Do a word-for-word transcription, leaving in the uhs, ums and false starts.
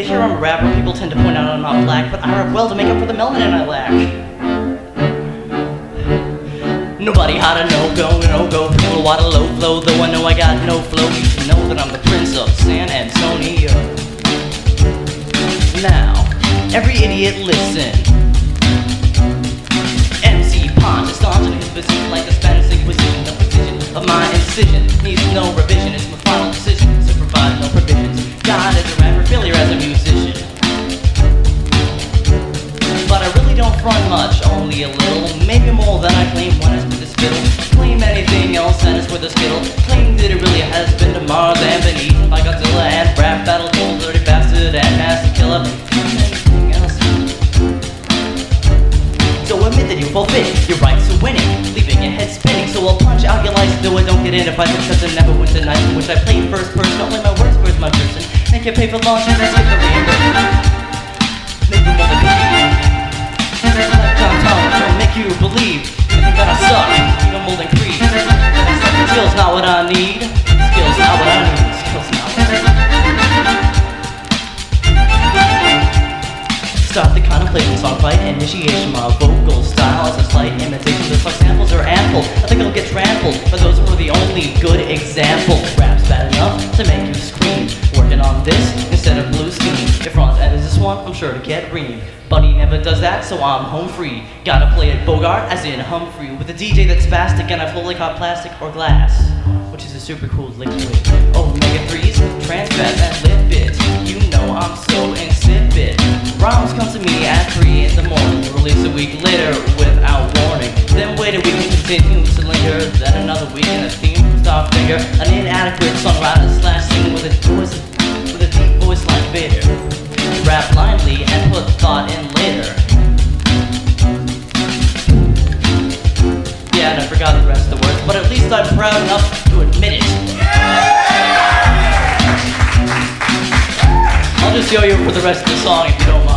They hear I'm a rapper, people tend to point out I'm not black, but I rap well to make up for the melanin I lack. Nobody how to no go, no go, people water low flow, though I know I got no flow. You should know that I'm the prince of San Antonio. Now, every idiot listen. M C Pond is staunch in his position like the Spanish Inquisition. The precision of my incision needs no revision. It's my final decision to provide no provisions. God as a rapper, failure as a musician. But I really don't front much, only a little. Maybe more than I claim when I spit the spittle. Claim anything else and it's with a skittle. Claim that it really has been to Mars and been eaten by Godzilla and rap battle, cold, dirty bastard and nasty killer. Claim anything else. So admit that you forfeit your rights to winning, leaving your head spinning. So I'll punch out your lights, though I don't get in if I think something never wins the night in which I play first person. Only my words, where's my person? Make your paper launch and then skip the reimbursement. Make me more than believe. Let downtown don't make you believe. You think that I suck, even more than Creed. Skills not what I need. Skills not what I need. Skills not what I need. Start the contemplation, song fight, initiation. My vocal style is a slight imitation. Just like samples are ample, I think I'll get trampled by those who are the only good example. Rap's bad enough to make you scream. Working on this instead of blue steam. If front end is this one, I'm sure to get ream. But he never does that, so I'm home free. Gotta play it Bogart, as in Humphrey, with a D J that's spastic and I flow like hot plastic or glass, which is a super cool liquid. Omega threes, trans fats, and lipids. You know I'm so insipid. Rhymes come to me at three in the morning, release a week later without warning. Then wait a week and continue to linger. Then another week and a theme from Starfinger. An inadequate songwriter slash singer with a voice, with a deep voice like Vader. Rap blindly and put thought in later. Yeah, and I forgot the rest of the words, but at least I'm proud enough to admit it. I'll just yo-yo for the rest of the song if you don't mind.